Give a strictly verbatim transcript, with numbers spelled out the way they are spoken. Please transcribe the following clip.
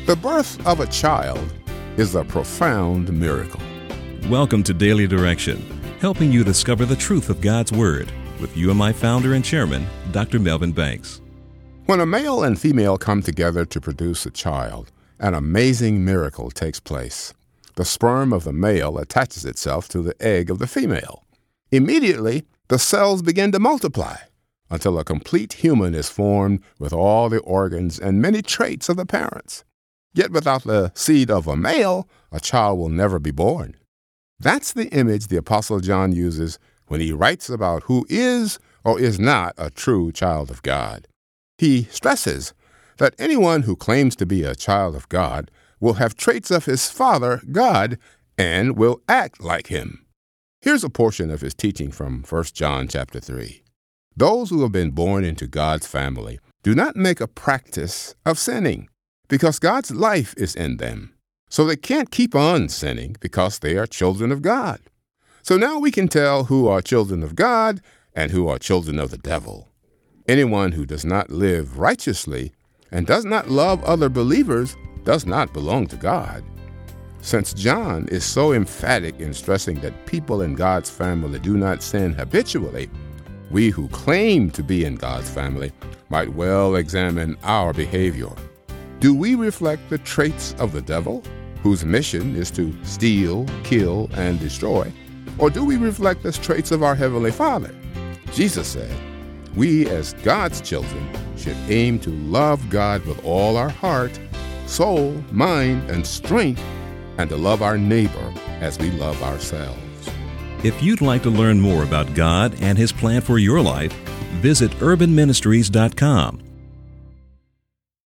The birth of a child is a profound miracle. Welcome to Daily Direction, helping you discover the truth of God's Word with U M I founder and chairman, Doctor Melvin Banks. When a male and female come together to produce a child, an amazing miracle takes place. The sperm of the male attaches itself to the egg of the female. Immediately, the cells begin to multiply until a complete human is formed with all the organs and many traits of the parents. Yet without the seed of a male, a child will never be born. That's the image the Apostle John uses when he writes about who is or is not a true child of God. He stresses that anyone who claims to be a child of God will have traits of his Father, God, and will act like him. Here's a portion of his teaching from First John chapter three. Those who have been born into God's family do not make a practice of sinning, because God's life is in them. So they can't keep on sinning because they are children of God. So now we can tell who are children of God and who are children of the devil. Anyone who does not live righteously and does not love other believers does not belong to God. Since John is so emphatic in stressing that people in God's family do not sin habitually, we who claim to be in God's family might well examine our behavior. Do we reflect the traits of the devil, whose mission is to steal, kill, and destroy? Or do we reflect the traits of our Heavenly Father? Jesus said, we as God's children should aim to love God with all our heart, soul, mind, and strength, and to love our neighbor as we love ourselves. If you'd like to learn more about God and His plan for your life, visit urban ministries dot com